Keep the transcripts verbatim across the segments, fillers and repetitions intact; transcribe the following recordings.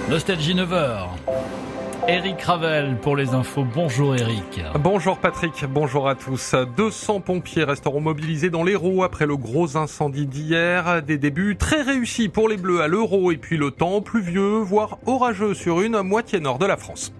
Nostalgie neuf heures. Eric Ravel pour les infos. Bonjour Eric. Bonjour Patrick, bonjour à tous. deux cents pompiers resteront mobilisés dans l'Hérault après le gros incendie d'hier. Des débuts très réussis pour les Bleus à l'Euro et puis le temps pluvieux, voire orageux sur une moitié nord de la France.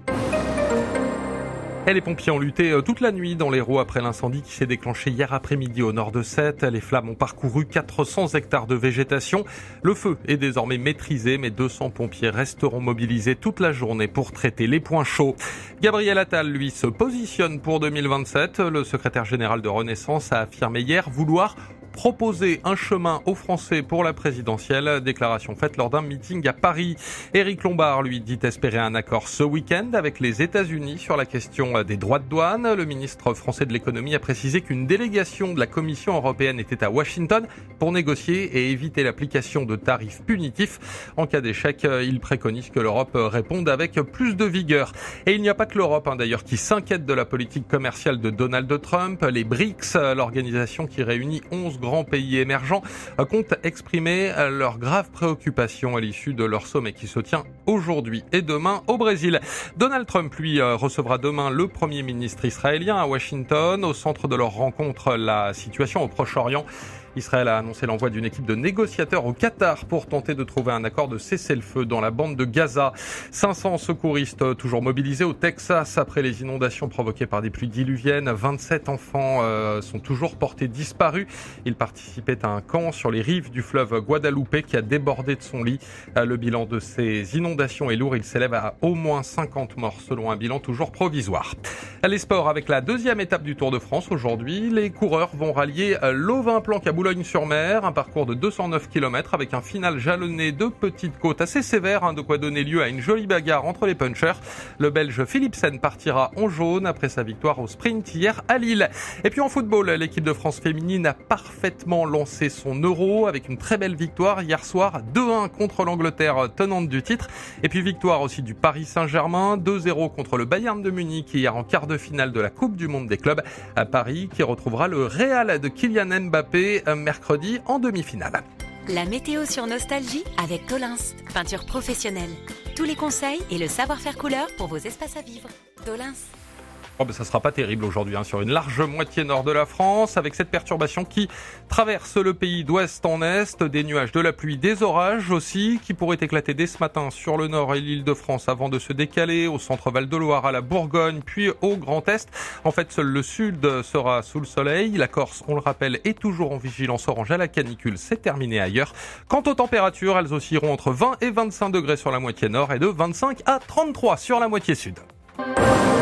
Et les pompiers ont lutté toute la nuit dans l'Hérault après l'incendie qui s'est déclenché hier après-midi au nord de Sète. Les flammes ont parcouru quatre cents hectares de végétation. Le feu est désormais maîtrisé, mais deux cents pompiers resteront mobilisés toute la journée pour traiter les points chauds. Gabriel Attal, lui, se positionne pour deux mille vingt-sept. Le secrétaire général de Renaissance a affirmé hier vouloir proposer un chemin aux Français pour la présidentielle. Déclaration faite lors d'un meeting à Paris. Éric Lombard, lui, dit espérer un accord ce week-end avec les États-Unis sur la question des droits de douane. Le ministre français de l'économie a précisé qu'une délégation de la Commission européenne était à Washington pour négocier et éviter l'application de tarifs punitifs. En cas d'échec, il préconise que l'Europe réponde avec plus de vigueur. Et il n'y a pas que l'Europe, hein, d'ailleurs, qui s'inquiète de la politique commerciale de Donald Trump. Les B R I C S, l'organisation qui réunit onze grands pays émergents, comptent exprimer leurs graves préoccupations à l'issue de leur sommet qui se tient aujourd'hui et demain au Brésil. Donald Trump, lui, recevra demain le Premier ministre israélien à Washington. Au centre de leur rencontre, la situation au Proche-Orient. Israël a annoncé l'envoi d'une équipe de négociateurs au Qatar pour tenter de trouver un accord de cessez-le-feu dans la bande de Gaza. cinq cents secouristes toujours mobilisés au Texas après les inondations provoquées par des pluies diluviennes. vingt-sept enfants euh, sont toujours portés disparus. Ils participaient à un camp sur les rives du fleuve Guadalupe qui a débordé de son lit. Le bilan de ces inondations est lourd. Il s'élève à au moins cinquante morts selon un bilan toujours provisoire. Les sports avec la deuxième étape du Tour de France aujourd'hui. Les coureurs vont rallier Lovin-Planck à Boulogne-sur-Mer, un parcours de deux cent neuf kilomètres avec un final jalonné de petites côtes assez sévères, hein, de quoi donner lieu à une jolie bagarre entre les punchers. Le Belge Philipsen partira en jaune après sa victoire au sprint hier à Lille. Et puis en football, l'équipe de France féminine a parfaitement lancé son Euro avec une très belle victoire hier soir, deux un contre l'Angleterre tenante du titre. Et puis victoire aussi du Paris Saint-Germain, deux zéro contre le Bayern de Munich hier en quart de finale de la Coupe du Monde des clubs à Paris qui retrouvera le Real de Kylian Mbappé mercredi en demi-finale. La météo sur Nostalgie avec Tolins, peinture professionnelle. Tous les conseils et le savoir-faire couleur pour vos espaces à vivre. Tolins. Oh ben ça sera pas terrible aujourd'hui hein, sur une large moitié nord de la France avec cette perturbation qui traverse le pays d'ouest en est, des nuages, de la pluie, des orages aussi qui pourraient éclater dès ce matin sur le nord et l'Île-de-France avant de se décaler au centre Val-de-Loire, à la Bourgogne puis au Grand Est. En fait, seul le sud sera sous le soleil. La Corse, on le rappelle, est toujours en vigilance orange à la canicule. C'est terminé ailleurs. Quant aux températures, elles oscilleront entre vingt et vingt-cinq degrés sur la moitié nord et de vingt-cinq à trente-trois sur la moitié sud.